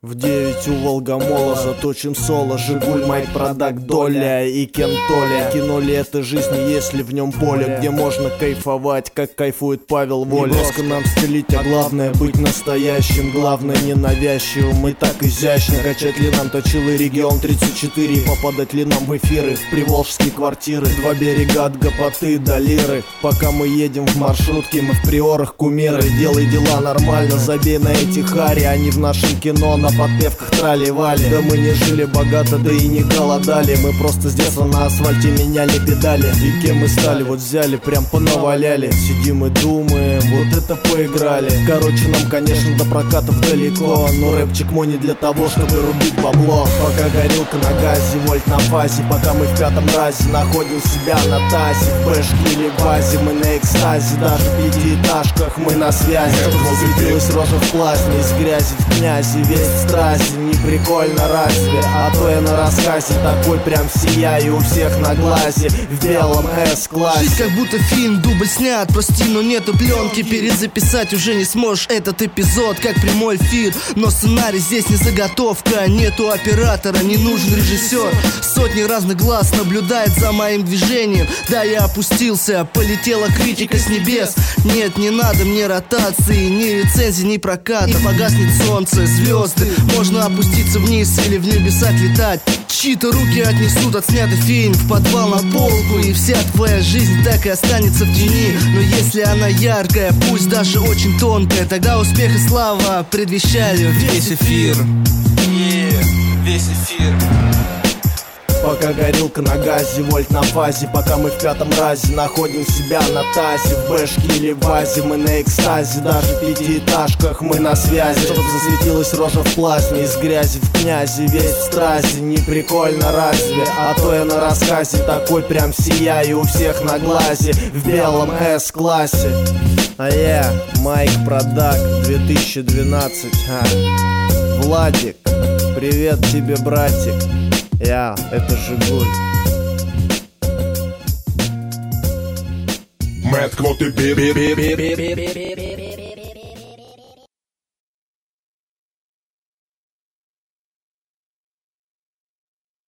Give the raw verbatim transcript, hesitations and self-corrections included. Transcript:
В девять у Волгомола заточим соло, Жигуль, Майк, Продак, Доля и Кен Толя. Кино ли это жизни, если в нем поле, где можно кайфовать, как кайфует Павел Воля. Неброско нам стелить, а главное быть настоящим, главное ненавязчивым и так изящно. Качать ли нам точилый регион тридцать четыре, попадать ли нам в эфиры, в приволжские квартиры, два берега от Гопоты до Лиры. Пока мы едем в маршрутке, мы в приорах кумиры. Делай дела нормально, забей на эти хари, они в нашем кино на подпевках трали-вали. Да мы не жили богато, да и не голодали, мы просто с детства на асфальте меняли педали. И кем мы стали, вот взяли, прям понаваляли. Сидим и думаем, вот это поиграли. Короче, нам, конечно, до прокатов далеко, но рэпчик мой не для того, чтобы рубить бабло. Пока горилка на газе, вольт на фазе, пока мы в пятом разе находим себя на тазе. В бэшке или базе, мы на экстазе, даже в пятиэтажках мы на связи. Засветилась рожа в плазме, из грязи в князи, весь страсти, не прикольно разве? А то я на рассказе такой прям сияю, у всех на глазе, в белом эс-классе. Жизнь как будто фильм, дубль снят, прости, но нету пленки. Перезаписать уже не сможешь этот эпизод, как прямой эфир. Но сценарий здесь не заготовка, нету оператора, не нужен режиссер. Сотни разных глаз наблюдает за моим движением. Да, я опустился, полетела критика с небес. Нет, не надо мне ротации, ни рецензий, ни проката. Погаснет солнце, звезды, можно опуститься вниз или в небесах летать. Чьи-то руки отнесут отснятый фильм в подвал на полку, и вся твоя жизнь так и останется в тени. Но если она яркая, пусть даже очень тонкая, тогда успех и слава предвещали весь эфир. Yeah, весь эфир. Пока горилка на газе, вольт на фазе, пока мы в пятом разе находим себя на тазе. В бэшке или базе, мы на экстазе, даже в пятиэтажках мы на связи. Чтоб засветилась рожа в плазме, из грязи в князи, весь в стразе, не прикольно разве? А то я на рассказе такой прям сияю, у всех на глазе, в белом эс-классе. А я Майк, Продак, две тысячи двенадцать. а. Владик, привет тебе, братик. Я, это Жигуль. Мэтт, вот и би-би-би-би-би-би-би-би-би.